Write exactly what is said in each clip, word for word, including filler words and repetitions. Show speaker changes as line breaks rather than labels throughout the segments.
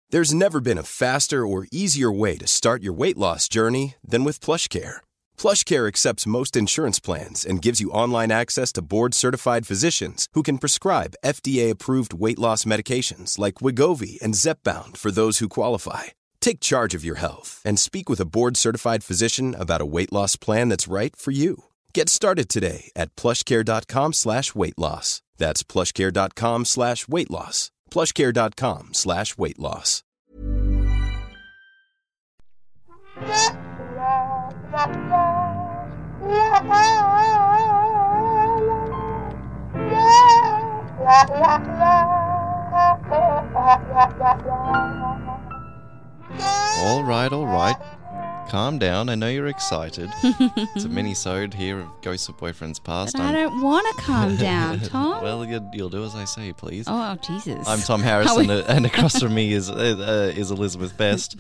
There's never been a faster or easier way to start your weight loss journey than with PlushCare. PlushCare accepts most insurance plans and gives you online access to board-certified physicians who can prescribe F D A-approved weight loss medications like Wegovy and Zepbound for those who qualify. Take charge of your health and speak with a board-certified physician about a weight loss plan that's right for you. Get started today at plushcare.com slash weight loss. That's plushcare.com slash weight loss. plushcare.com slash weight loss.
All right, all right. Calm down. I know you're excited. It's a mini-sode here of Ghosts of Boyfriends Past.
But I don't want to calm down, Tom.
Well, you'll, you'll do as I say, please.
Oh, Jesus.
I'm Tom Harrison, and, and across from me is uh, uh, is Elizabeth Best.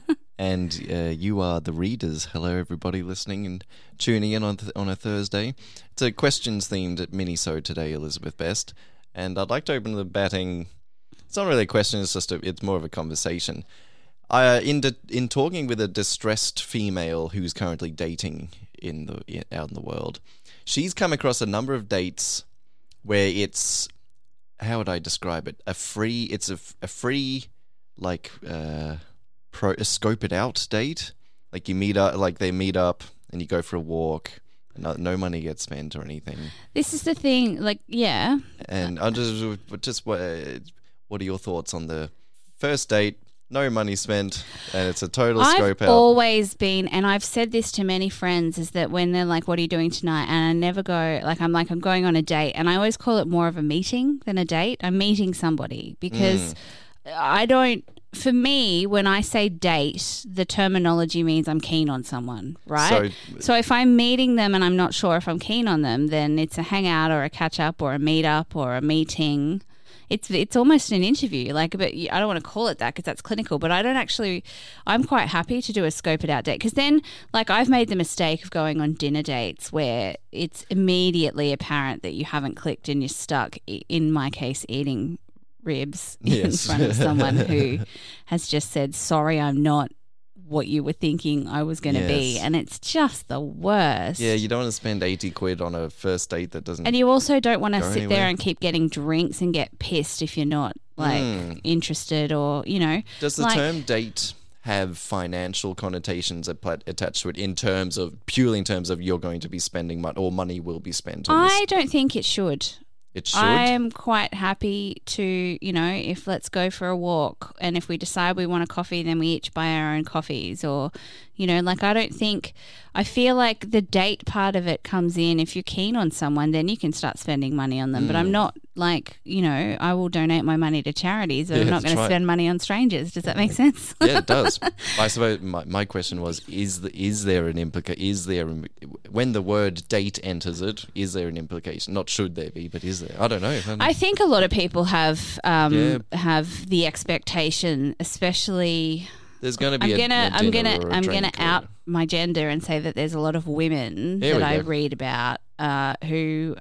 And uh, you are the readers. Hello, everybody listening and tuning in on th- on a Thursday. It's a questions-themed mini-sode today, Elizabeth Best. And I'd like to open the batting. It's not really a question. It's just a, it's more of a conversation. Uh, in de- in talking with a distressed female who's currently dating in the in, out in the world, she's come across a number of dates where it's, how would I describe it? A free, it's a, a free, like, uh, pro, a scope it out date. Like you meet up, like they meet up and you go for a walk. No, no money gets spent or anything.
This is the thing, like, yeah.
And I just, just what, what are your thoughts on the first date? No money spent, and it's a total
I've
scope out.
I've always been, and I've said this to many friends, is that when they're like, what are you doing tonight? And I never go, like, I'm like, I'm going on a date. And I always call it more of a meeting than a date. I'm meeting somebody because mm. I don't, for me, when I say date, the terminology means I'm keen on someone, right? So, so if I'm meeting them and I'm not sure if I'm keen on them, then it's a hangout or a catch up or a meet up or a meeting. It's it's almost an interview, like, but I don't want to call it that because that's clinical, but I don't actually, I'm quite happy to do a scope it out date because then, like, I've made the mistake of going on dinner dates where it's immediately apparent that you haven't clicked and you're stuck, in my case, eating ribs yes. in front of someone who has just said, sorry, I'm not what you were thinking I was going to yes. be, and it's just the worst.
Yeah, you don't want to spend eighty quid on a first date that doesn't.
And you also don't want to sit
anywhere.
there and keep getting drinks and get pissed if you're not like mm. interested, or you know.
Does the
like,
term date have financial connotations attached to it in terms of purely in terms of you're going to be spending money or money will be spent on
I
this?
don't think it should.
It should.
I am quite happy to, you know, if let's go for a walk and if we decide we want a coffee, then we each buy our own coffees, or, you know, like I don't think, I feel like the date part of it comes in. If you're keen on someone, then you can start spending money on them. Mm. But I'm not like, you know, I will donate my money to charities, but yeah, I'm not going to spend money on strangers. Does that make sense?
Yeah, it does. I suppose my, my question was, is the, is there an implica? Is there, when the word date enters it, is there an implication? Not should there be, but is there? I don't know. I, don't know.
I think a lot of people have um,
yeah.
have the expectation, especially.
There's going to be
I'm
a,
gonna
a
I'm gonna
or a
I'm gonna
drink
out
or...
my gender and say that there's a lot of women
There
that
we
I
go.
read about uh, who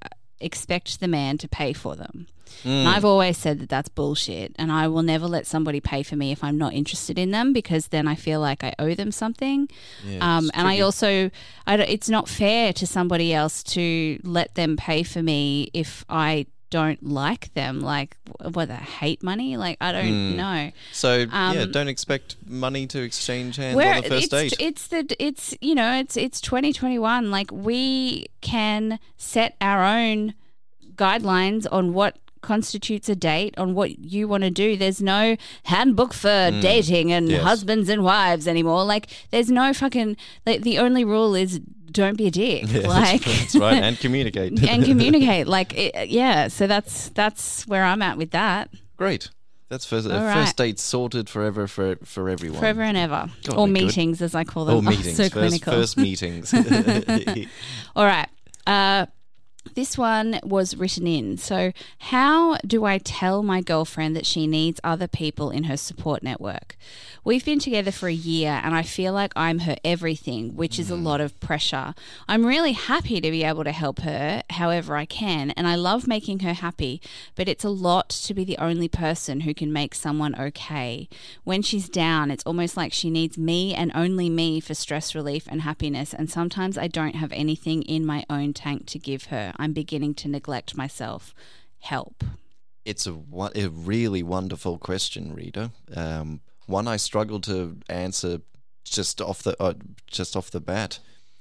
expect the man to pay for them.
Mm.
And I've always said that that's bullshit, and I will never let somebody pay for me if I'm not interested in them, because then I feel like I owe them something.
Yeah,
um, and I
tricky.
also, I don't, it's not fair to somebody else to let them pay for me if I don't like them, like what, they hate money, like I don't
Mm.
know.
So
Um,
yeah, don't expect money to exchange hands
Where
on the first
it's,
date.
It's the it's you know it's it's twenty twenty-one. Like we can set our own guidelines on what constitutes a date, on what you want to do. There's no handbook for
Mm.
dating and
Yes.
husbands and wives anymore. Like there's no fucking like the only rule is don't be a dick.
Yeah,
like
that's right, and communicate.
and communicate. Like it, yeah. So that's that's where I'm at with that.
Great. That's first,
All
uh,
right.
first date sorted forever for for everyone.
Forever and ever,
God,
or
we're good.
meetings as I call them.
Oh, meetings.
so
first,
clinical.
first meetings.
All right. Uh, This one was written in. So, how do I tell my girlfriend that she needs other people in her support network? We've been together for a year and I feel like I'm her everything, which is a lot of pressure. I'm really happy to be able to help her however I can, and I love making her happy, but it's a lot to be the only person who can make someone okay. When she's down, it's almost like she needs me and only me for stress relief and happiness, and sometimes I don't have anything in my own tank to give her. I'm beginning to neglect myself. Help.
It's a, a really wonderful question, Rita. Um, one I struggle to answer just off the uh, just off the bat.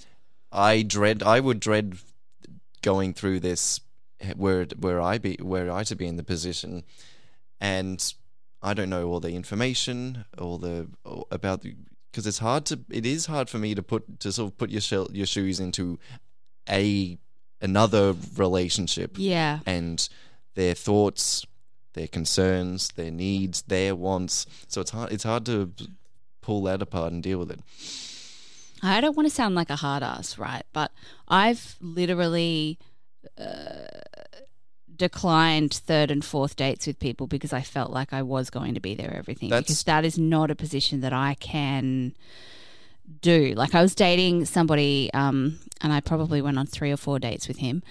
I dread. I would dread going through this where where I be where I to be in the position, and I don't know all the information, all the all about the because it's hard to. It is hard for me to put to sort of put your shell, your shoes into a another relationship.
Yeah.
And their thoughts, their concerns, their needs, their wants. So it's hard. It's hard to pull that apart and deal with it.
I don't want to sound like a hard ass, right? But I've literally uh, declined third and fourth dates with people because I felt like I was going to be there everything.
That's-
because that is not a position that I can do. Like I was dating somebody, um, and I probably went on three or four dates with him,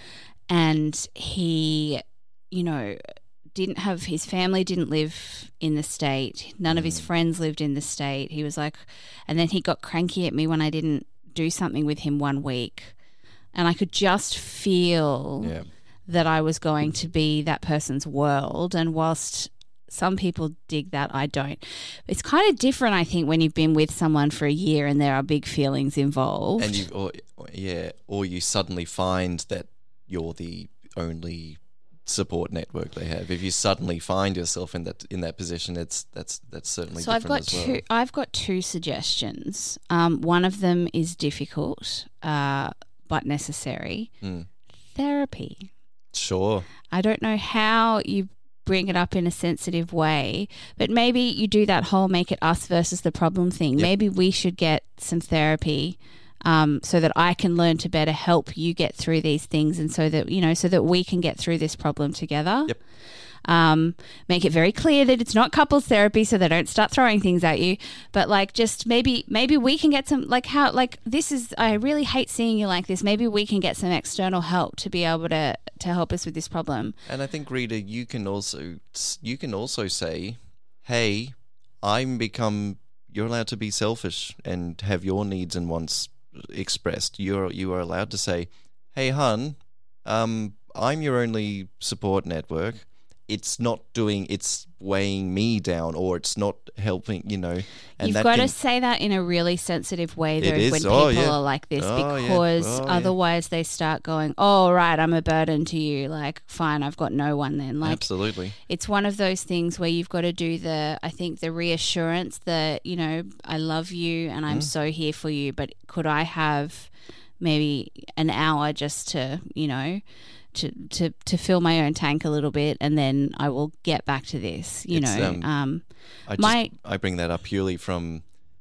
and he, you know, didn't have his family didn't live in the state. None of his friends lived in the state. He was like, and then he got cranky at me when I didn't do something with him one week, and I could just feel
Yeah.
that I was going to be that person's world. And whilst some people dig that, I don't. It's kind of different, I think, when you've been with someone for a year and there are big feelings involved.
And you, or, or- yeah, or you suddenly find that you're the only support network they have. If you suddenly find yourself in that in that position, it's that's that's certainly
so I've
different
got
as
two.
well.
I've got two suggestions. Um, one of them is difficult, uh, but necessary.
Mm.
Therapy.
Sure.
I don't know how you bring it up in a sensitive way, but maybe you do that whole make it us versus the problem thing.
Yep.
Maybe we should get some therapy um, so that I can learn to better help you get through these things, and so that, you know, so that we can get through this problem together.
Yep.
Um, make it very clear that it's not couples therapy, so they don't start throwing things at you. But like, just maybe, maybe we can get some, like how, like this is, I really hate seeing you like this. Maybe we can get some external help to be able to to help us with this problem.
And I think, Rita, you can also you can also say, "Hey, I'm become. You're allowed to be selfish and have your needs and wants expressed. You're you are allowed to say, "Hey, hun, um, I'm your only support network. It's not doing. It's weighing me down, or it's not helping. You know." And
You've
that
got
can,
to say that in a really sensitive way, though,
It is.
when
Oh,
people
yeah.
are like this,
Oh, yeah.
because
Oh, yeah.
otherwise they start going, "Oh, right, I'm a burden to you. Like, fine, I've got no one then." Like,
absolutely.
it's one of those things where you've got to do the, I think, the reassurance that, you know, I love you and I'm
Mm.
so here for you, but could I have maybe an hour just to, you know, to, to, to fill my own tank a little bit, and then I will get back to this, you
It's,
know.
um,
Um,
I just,
my-
I bring that up purely from,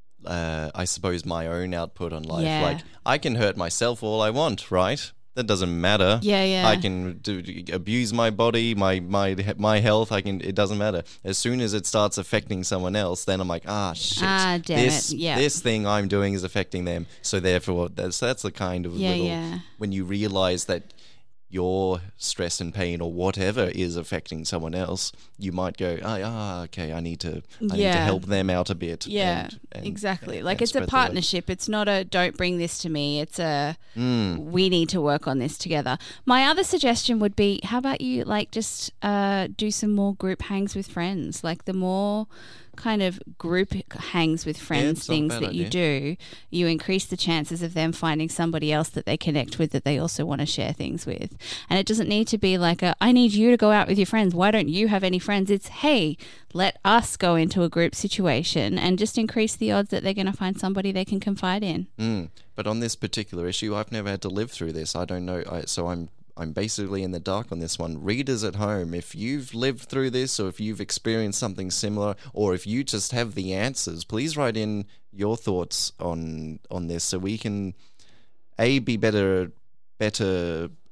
uh, I suppose, my own output on life.
Yeah.
Like, I can hurt myself all I want, right? That doesn't matter.
Yeah, yeah.
I can do, abuse my body, my my my health. I can. It doesn't matter. As soon as it starts affecting someone else, then I'm like, ah, shit.
Ah, damn
this
it. Yeah.
this thing I'm doing is affecting them. So therefore, that's that's the kind of
Yeah,
little
yeah.
when you realize that your stress and pain or whatever is affecting someone else, you might go, oh, ah, okay, I need to, I need to
Yeah.
help them out a bit.
Yeah,
and- and-
exactly.
and-
like
and
it's a
spread the word.
partnership. It's not a don't bring this to me. It's a
Mm.
we need to work on this together. My other suggestion would be, how about you like just uh, do some more group hangs with friends? Like the more kind of group hangs with friends
it's not a
things
bad
that you
idea.
do, you increase the chances of them finding somebody else that they connect with that they also want to share things with. And it doesn't need to be like a, I need you to go out with your friends. Why don't you have any friends? It's, hey, let us go into a group situation and just increase the odds that they're going to find somebody they can confide in.
Mm. But on this particular issue, I've never had to live through this. I don't know. I, so I'm I'm basically in the dark on this one. Readers at home, if you've lived through this, or if you've experienced something similar, or if you just have the answers, please write in your thoughts on on this so we can a be better better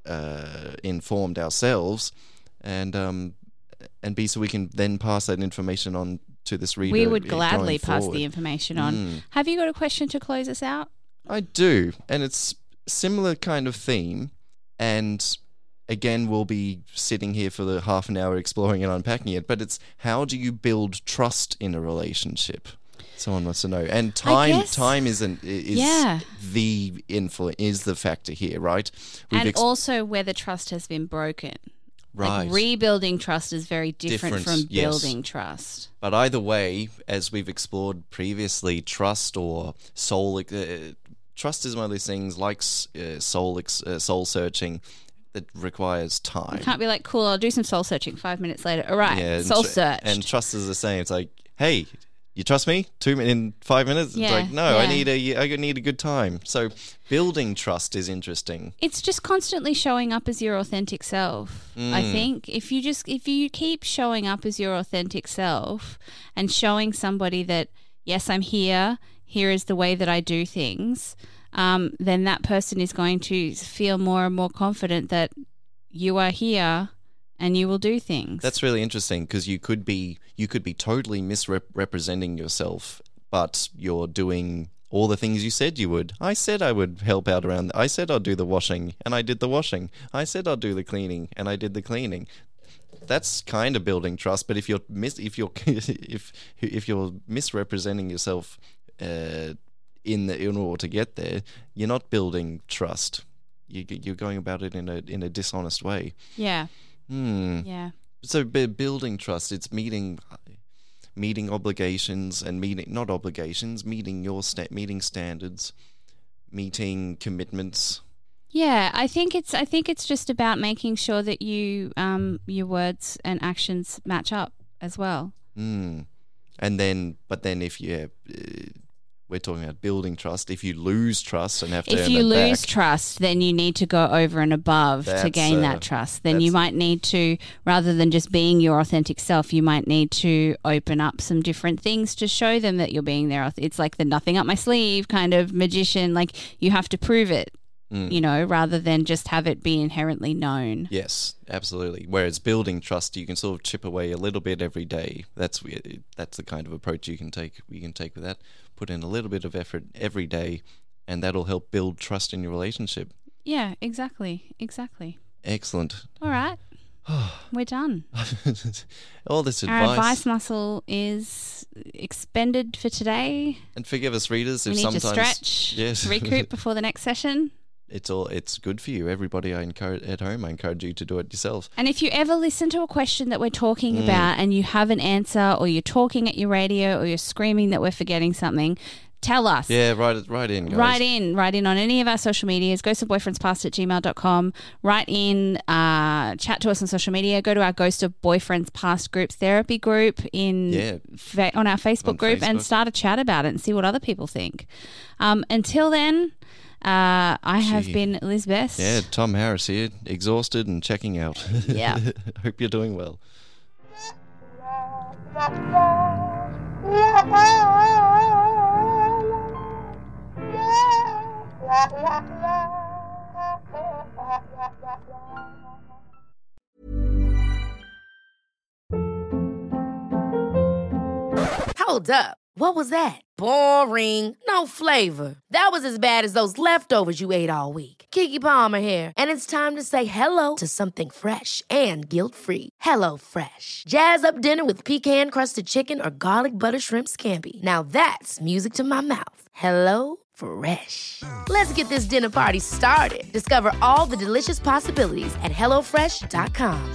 uh, informed ourselves, and um, and B, so we can then pass that information on to this reader.
We would
going
gladly pass
forward.
the information on.
Mm.
Have you got a question to close us out?
I do, and it's similar kind of theme, and again, we'll be sitting here for the half an hour exploring and unpacking it, but it's how do you build trust in a relationship? Someone wants to know. And time
guess,
time isn't is
yeah.
the influ- is the factor here, right? We've
and
ex-
also where the trust has been broken.
Right.
Like rebuilding trust is very different,
Different,
from
yes.
building trust.
But either way, as we've explored previously, trust or soul uh, trust is one of those things like uh, soul ex- uh, soul searching that requires time.
You can't be like, cool, I'll do some soul searching. Five minutes later, all right,
Yeah, and
soul
tr-
searched.
And trust is the same. It's like, hey, you trust me? Two min- in five minutes?
Yeah,
It's like, no, I
yeah.
need a I need a good time. So building trust is interesting.
It's just constantly showing up as your authentic self. I
Mm.
think if you just if you keep showing up as your authentic self and showing somebody that yes, I'm here, here is the way that I do things, um, then that person is going to feel more and more confident that you are here and you will do things.
That's really interesting because you could be you could be totally misrepresenting yourself, but you're doing all the things you said you would. I said I would help out around. I said I'd do the washing, and I did the washing. I said I'd do the cleaning, and I did the cleaning. That's kind of building trust. But if you're mis- if you're if if you're misrepresenting yourself uh, in the in order to get there, you're not building trust. You you're going about it in a in a dishonest way.
yeah,
Hmm.
yeah.
So b- building trust, it's meeting meeting obligations and meeting not obligations, meeting your sta- meeting standards, meeting commitments.
Yeah, I think it's I think it's just about making sure that you um your words and actions match up as well.
Mm. And then, but then if you, uh, we're talking about building trust. If you lose trust and have to
If
earn
you
it
lose
back,
trust, then you need to go over and above to
That's,
gain
uh,
that trust. Then you
that's-
might need to, rather than just being your authentic self, you might need to open up some different things to show them that you're being there. It's like the nothing up my sleeve kind of magician. Like you have to prove it,
Mm.
you know, rather than just have it be inherently known.
yes, absolutely. Whereas building trust, you can sort of chip away a little bit every day. That's where- that's the kind of approach you can take. You can take with that. Put in a little bit of effort every day, and that'll help build trust in your relationship.
Yeah, exactly, exactly.
Excellent.
All right, we're done.
All this
Our
advice.
advice muscle is expended for today.
And forgive us, readers,
We
if
need to
sometimes
stretch,
yes,
recoup before the next session.
it's all it's good for you. Everybody, I encourage at home. I encourage you to do it yourselves.
And if you ever listen to a question that we're talking
Mm.
about and you have an answer, or you're talking at your radio, or you're screaming that we're forgetting something, tell us.
Yeah, write it right in, guys.
Write in, write in on any of our social medias, ghost of boyfriends past at gmail dot com. Write in, uh, chat to us on social media. Go to our Ghost of Boyfriends Past group therapy group in
Yeah.
fa- on our Facebook
On
group and
Facebook.
start a chat about it and see what other people think. Um, until then, uh, I have
Gee.
been Liz Best.
Yeah, Tom Harris here, exhausted and checking out.
Yeah.
Hope you're doing well.
Hold up. What was that? Boring. No flavor. That was as bad as those leftovers you ate all week. Keke Palmer here, and it's time to say hello to something fresh and guilt-free. Hello Fresh. Jazz up dinner with pecan-crusted chicken or garlic butter shrimp scampi. Now that's music to my mouth. Hello Fresh. Let's get this dinner party started. Discover all the delicious possibilities at hello fresh dot com.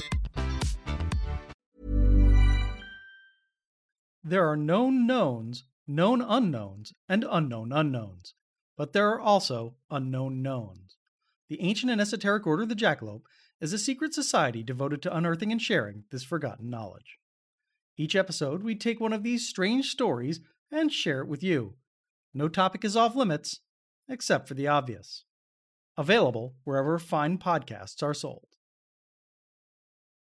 There are known knowns, known unknowns, and unknown unknowns. But there are also unknown knowns. The ancient and esoteric Order of the Jackalope is a secret society devoted to unearthing and sharing this forgotten knowledge. Each episode, we take one of these strange stories and share it with you. No topic is off limits, except for the obvious. Available wherever fine podcasts are sold.